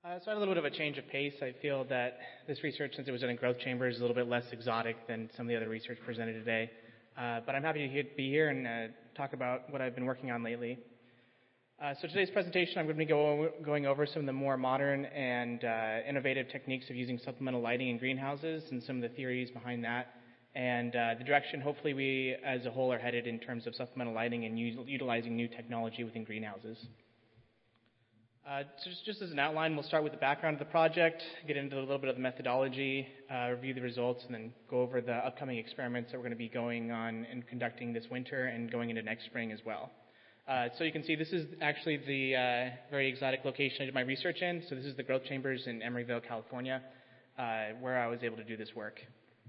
So I had a little bit of a change of pace. I feel that this research, since it was done in growth chambers, is a little bit less exotic than some of the other research presented today. But I'm happy to be here and talk about what I've been working on lately. So today's presentation, I'm going to be going over some of the more modern and innovative techniques of using supplemental lighting in greenhouses and some of the theories behind that, and the direction hopefully we as a whole are headed in terms of supplemental lighting and utilizing new technology within greenhouses. So just as an outline, we'll start with the background of the project, get into a little bit of the methodology, review the results, and then go over the upcoming experiments that we're going to be going on and conducting this winter and going into next spring as well. So you can see this is actually the very exotic location I did my research in. So this is the growth chambers in Emeryville, California, where I was able to do this work.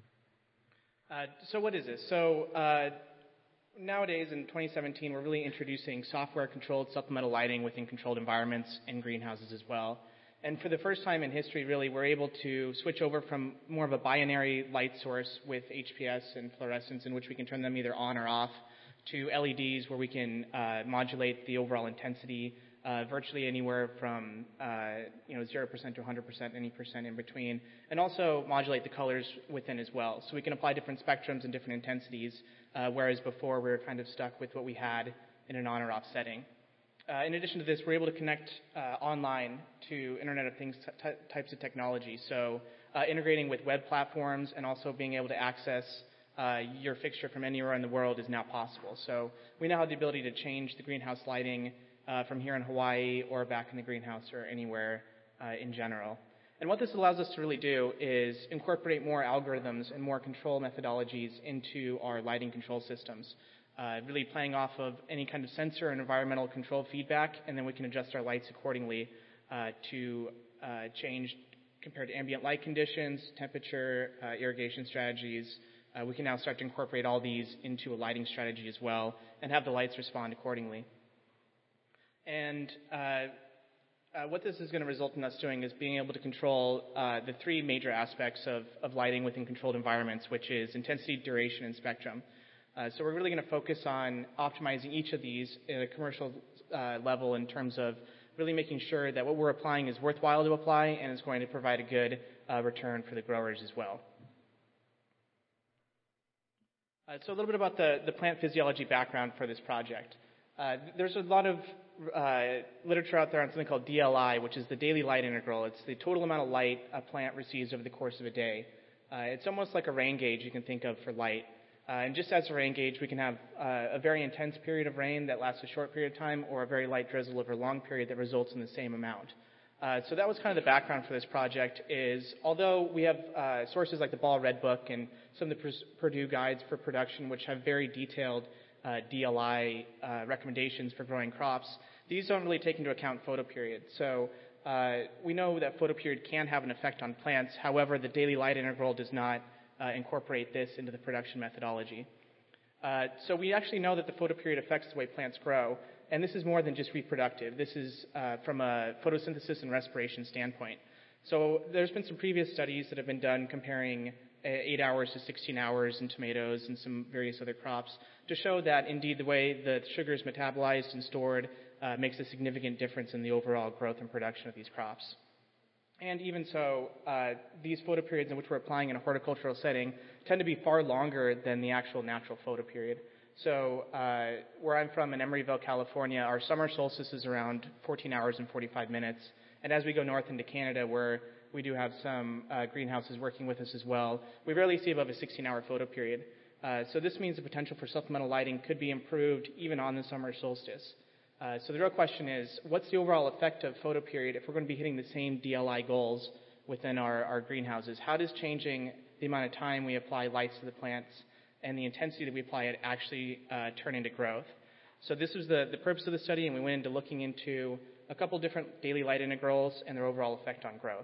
So what is this? So nowadays, in 2017, we're really introducing software-controlled supplemental lighting within controlled environments in greenhouses as well. And for the first time in history, really, we're able to switch over from more of a binary light source with HPS and fluorescence, in which we can turn them either on or off, to LEDs, where we can modulate the overall intensity virtually anywhere from 0% to 100%, any percent in between, and also modulate the colors within as well. So we can apply different spectrums and different intensities, whereas before we were kind of stuck with what we had in an on or off setting. In addition to this, we're able to connect online to Internet of Things types of technology. So integrating with web platforms and also being able to access your fixture from anywhere in the world is now possible. So we now have the ability to change the greenhouse lighting from here in Hawaii or back in the greenhouse or anywhere in general. And what this allows us to really do is incorporate more algorithms and more control methodologies into our lighting control systems, really playing off of any kind of sensor and environmental control feedback, and then we can adjust our lights accordingly to change compared to ambient light conditions, temperature, irrigation strategies. We can now start to incorporate all these into a lighting strategy as well and have the lights respond accordingly. And what this is going to result in us doing is being able to control the three major aspects of lighting within controlled environments, which is intensity, duration, and spectrum. So we're really going to focus on optimizing each of these at a commercial level in terms of really making sure that what we're applying is worthwhile to apply and is going to provide a good return for the growers as well. So a little bit about the plant physiology background for this project. There's a lot of literature out there on something called DLI, which is the daily light integral. It's the total amount of light a plant receives over the course of a day. It's almost like a rain gauge you can think of for light. And just as a rain gauge, we can have a very intense period of rain that lasts a short period of time, or a very light drizzle over a long period that results in the same amount. So that was kind of the background for this project is, although we have sources like the Ball Red Book and some of the Purdue guides for production, which have very detailed DLI recommendations for growing crops, these don't really take into account photoperiod. So we know that photoperiod can have an effect on plants. However, the daily light integral does not incorporate this into the production methodology. So we actually know that the photoperiod affects the way plants grow, and this is more than just reproductive. This is from a photosynthesis and respiration standpoint. So there's been some previous studies that have been done comparing 8 hours to 16 hours in tomatoes and some various other crops to show that indeed the way the sugar is metabolized and stored makes a significant difference in the overall growth and production of these crops. And even so, these photoperiods in which we're applying in a horticultural setting tend to be far longer than the actual natural photoperiod. So where I'm from in Emeryville, California, our summer solstice is around 14 hours and 45 minutes. And as we go north into Canada, where we do have some greenhouses working with us as well, we rarely see above a 16-hour photoperiod. So this means the potential for supplemental lighting could be improved even on the summer solstice. So the real question is, what's the overall effect of photoperiod if we're going to be hitting the same DLI goals within our greenhouses? How does changing the amount of time we apply lights to the plants and the intensity that we apply it actually turn into growth? So this was the purpose of the study, and we went into looking into a couple different daily light integrals and their overall effect on growth.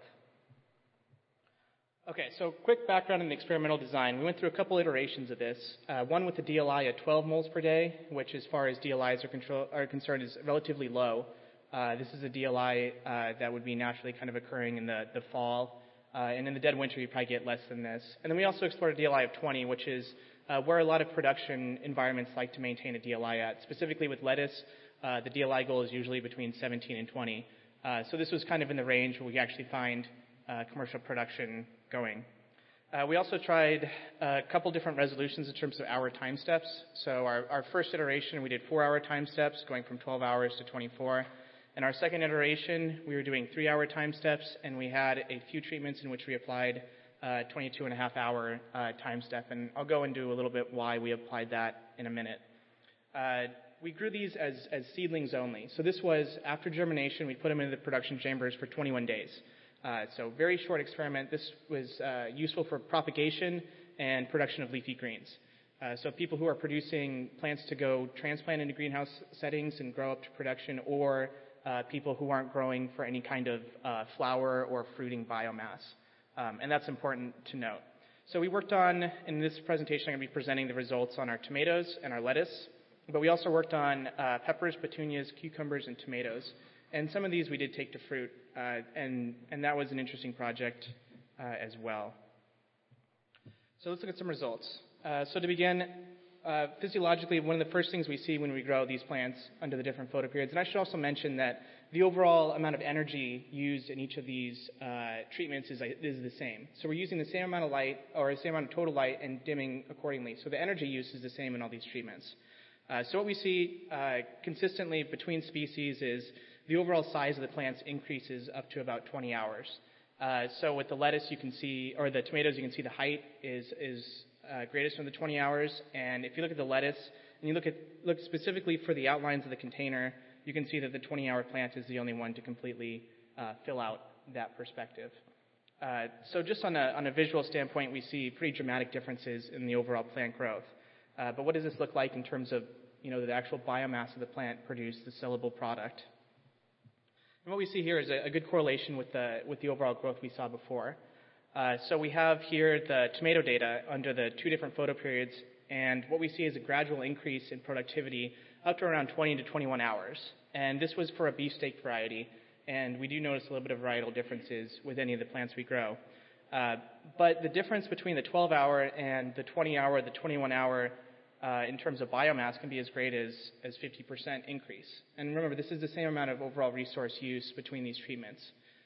Okay, so quick background in the experimental design. We went through a couple iterations of this. One with the DLI at 12 moles per day, which as far as DLIs are concerned is relatively low. This is a DLI that would be naturally kind of occurring in the fall. And in the dead winter, you probably get less than this. And then we also explored a DLI of 20, which is where a lot of production environments like to maintain a DLI at. Specifically with lettuce, the DLI goal is usually between 17 and 20. So this was kind of in the range where we actually find commercial production going. We also tried a couple different resolutions in terms of hour time steps. So our first iteration, we did 4-hour time steps, going from 12 hours to 24. In our second iteration, we were doing 3-hour time steps, and we had a few treatments in which we applied 22.5-hour time step. And I'll go into a little bit why we applied that in a minute. We grew these as seedlings only. So this was after germination, we put them into the production chambers for 21 days. So very short experiment. This was useful for propagation and production of leafy greens. So people who are producing plants to go transplant into greenhouse settings and grow up to production, or people who aren't growing for any kind of flower or fruiting biomass. And that's important to note. So we worked on, in this presentation, I'm going to be presenting the results on our tomatoes and our lettuce. But we also worked on peppers, petunias, cucumbers, and tomatoes. And some of these we did take to fruit, and that was an interesting project as well. So let's look at some results. So to begin, physiologically, one of the first things we see when we grow these plants under the different photoperiods, and I should also mention that the overall amount of energy used in each of these treatments is the same. So we're using the same amount of light, or the same amount of total light, and dimming accordingly. So the energy use is the same in all these treatments. So what we see consistently between species is the overall size of the plants increases up to about 20 hours. So with the lettuce, you can see, or the tomatoes, you can see the height is greatest from the 20 hours. And if you look at the lettuce, and you look specifically for the outlines of the container, you can see that the 20-hour plant is the only one to completely fill out that perspective. So just on a visual standpoint, we see pretty dramatic differences in the overall plant growth. But what does this look like in terms of the actual biomass of the plant produce the sellable product? And what we see here is a good correlation with the overall growth we saw before. So we have here the tomato data under the two different photoperiods, and what we see is a gradual increase in productivity up to around 20 to 21 hours. And this was for a beefsteak variety, and we do notice a little bit of varietal differences with any of the plants we grow. But the difference between the 12-hour and the 20-hour, the 21-hour, in terms of biomass can be as great as 50% increase. And remember, this is the same amount of overall resource use between these treatments.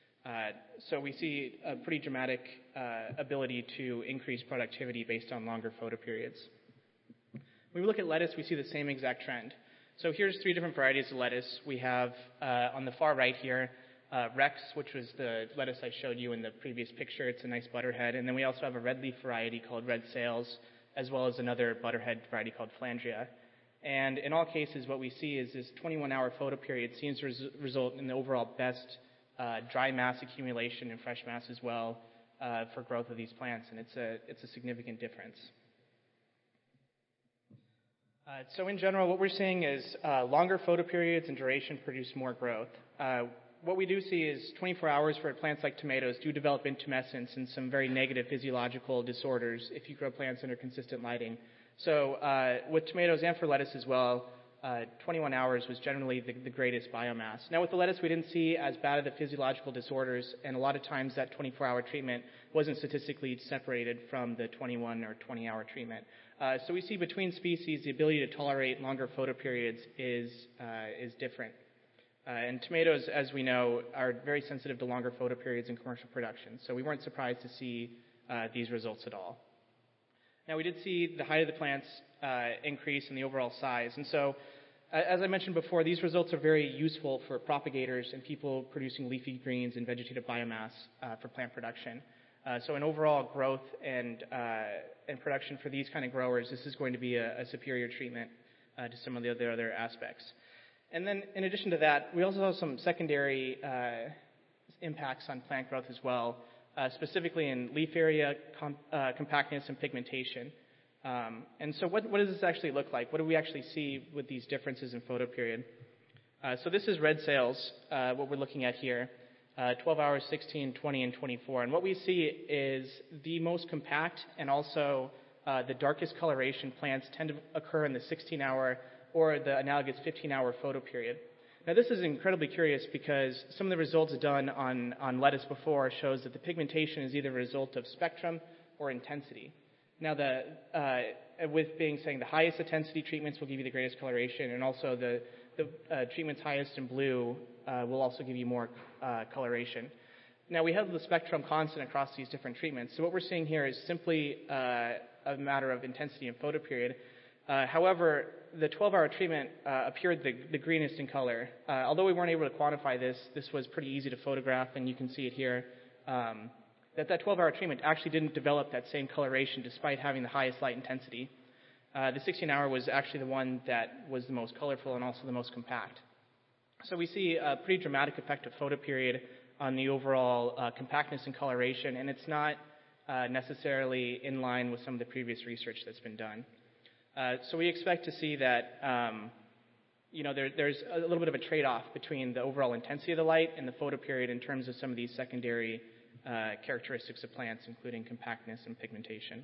So we see a pretty dramatic ability to increase productivity based on longer photoperiods. When we look at lettuce, we see the same exact trend. So here's 3 different varieties of lettuce. We have, on the far right here, Rex, which was the lettuce I showed you in the previous picture. It's a nice butterhead. And then we also have a red leaf variety called Red Sails, as well as another butterhead variety called Flandria. And in all cases, what we see is this 21-hour photoperiod seems to result in the overall best dry mass accumulation and fresh mass as well for growth of these plants, and it's a significant difference. So in general, what we're seeing is longer photoperiods and duration produce more growth. What we do see is 24 hours for plants like tomatoes do develop intumescence and some very negative physiological disorders if you grow plants under consistent lighting. So with tomatoes and for lettuce as well, 21 hours was generally the greatest biomass. Now with the lettuce, we didn't see as bad of the physiological disorders, and a lot of times that 24-hour treatment wasn't statistically separated from the 21 or 20-hour treatment. So we see between species the ability to tolerate longer photoperiods is different. And tomatoes, as we know, are very sensitive to longer photoperiods in commercial production. So we weren't surprised to see these results at all. Now we did see the height of the plants increase in the overall size. And so, as I mentioned before, these results are very useful for propagators and people producing leafy greens and vegetative biomass for plant production. So in overall growth and production for these kind of growers, this is going to be a superior treatment to some of the other aspects. And then in addition to that, we also have some secondary impacts on plant growth as well, specifically in leaf area, compactness, and pigmentation. And so what does this actually look like? What do we actually see with these differences in photoperiod? So this is Red Sails, what we're looking at here, 12 hours, 16, 20, and 24. And what we see is the most compact and also the darkest coloration plants tend to occur in the 16-hour or the analogous 15-hour photoperiod. Now this is incredibly curious because some of the results done on lettuce before shows that the pigmentation is either a result of spectrum or intensity. Now with saying the highest intensity treatments will give you the greatest coloration, and also the treatments highest in blue will also give you more coloration. Now, we have the spectrum constant across these different treatments, so what we're seeing here is simply a matter of intensity and photoperiod. However, the 12-hour treatment appeared the greenest in color. Although we weren't able to quantify this, this was pretty easy to photograph, and you can see it here, that 12-hour treatment actually didn't develop that same coloration despite having the highest light intensity. The 16-hour was actually the one that was the most colorful and also the most compact. So we see a pretty dramatic effect of photoperiod on the overall compactness and coloration, and it's not necessarily in line with some of the previous research that's been done. So we expect to see that there's a little bit of a trade-off between the overall intensity of the light and the photoperiod in terms of some of these secondary characteristics of plants, including compactness and pigmentation.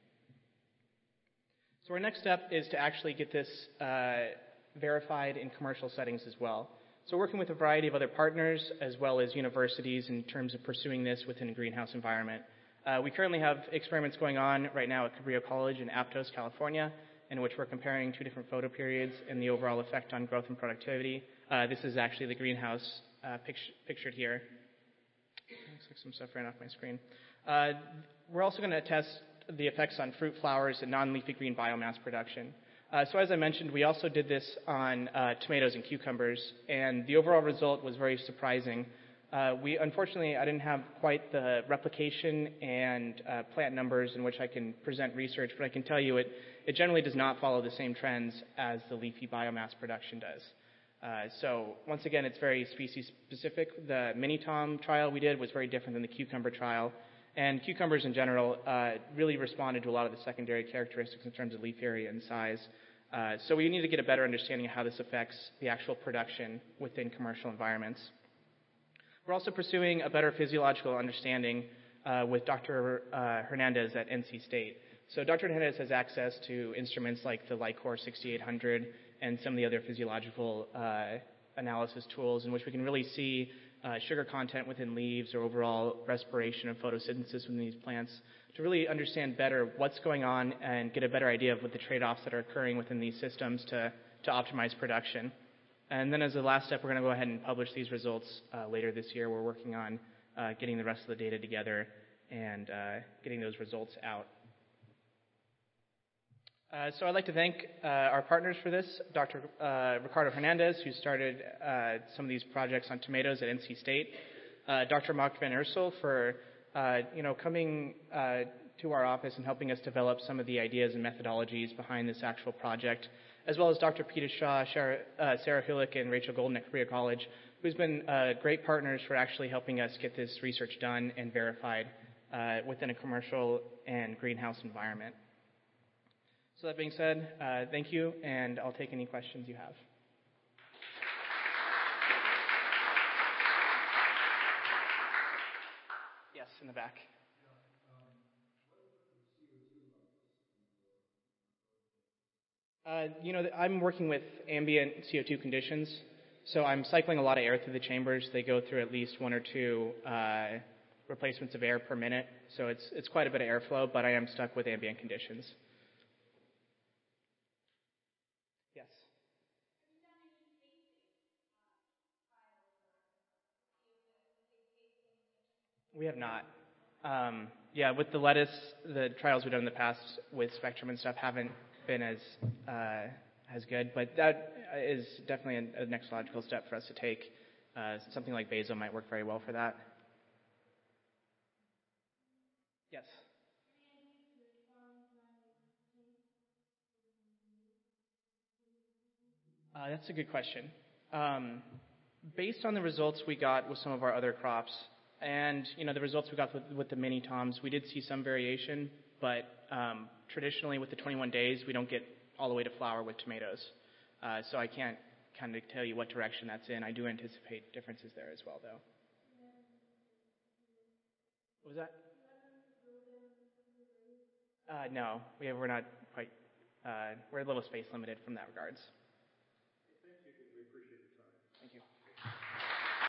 So our next step is to actually get this verified in commercial settings as well. So we're working with a variety of other partners as well as universities in terms of pursuing this within a greenhouse environment. We currently have experiments going on right now at Cabrillo College in Aptos, California, in which we're comparing two different photoperiods and the overall effect on growth and productivity. This is actually the greenhouse pictured here. Looks like some stuff ran off my screen. We're also going to test the effects on fruit, flowers, and non-leafy green biomass production. So as I mentioned, we also did this on tomatoes and cucumbers, and the overall result was very surprising. Unfortunately, I didn't have quite the replication and plant numbers in which I can present research, but I can tell you it generally does not follow the same trends as the leafy biomass production does. So once again, it's very species specific. The mini-tom trial we did was very different than the cucumber trial. And cucumbers in general really responded to a lot of the secondary characteristics in terms of leaf area and size. So we need to get a better understanding of how this affects the actual production within commercial environments. We're also pursuing a better physiological understanding with Dr. Hernandez at NC State. So Dr. Hernandez has access to instruments like the Lycor 6800 and some of the other physiological analysis tools in which we can really see sugar content within leaves or overall respiration and photosynthesis within these plants to really understand better what's going on and get a better idea of what the trade-offs that are occurring within these systems to optimize production. And then as the last step, we're going to go ahead and publish these results later this year. We're working on getting the rest of the data together and getting those results out. So I'd like to thank our partners for this, Dr. Ricardo Hernandez, who started some of these projects on tomatoes at NC State, Dr. Mark Van Ursel for coming to our office and helping us develop some of the ideas and methodologies behind this actual project, as well as Dr. Peter Shaw, Sarah Hulick, and Rachel Golden at Cabrillo College, who's been great partners for actually helping us get this research done and verified within a commercial and greenhouse environment. So that being said, thank you, and I'll take any questions you have. Yes, in the back. I'm working with ambient CO2 conditions, so I'm cycling a lot of air through the chambers. They go through at least one or two replacements of air per minute, so it's quite a bit of airflow, but I am stuck with ambient conditions. Yes. We have not. With the lettuce, the trials we've done in the past with spectrum and stuff haven't been as good, but that is definitely a next logical step for us to take. Something like basil might work very well for that. Yes. That's a good question. Based on the results we got with some of our other crops, and the results we got with the mini toms, we did see some variation, but traditionally with the 21 days, we don't get all the way to flower with tomatoes. So I can't kind of tell you what direction that's in. I do anticipate differences there as well, though. What was that? No, we're not quite. We're a little space limited from that regards.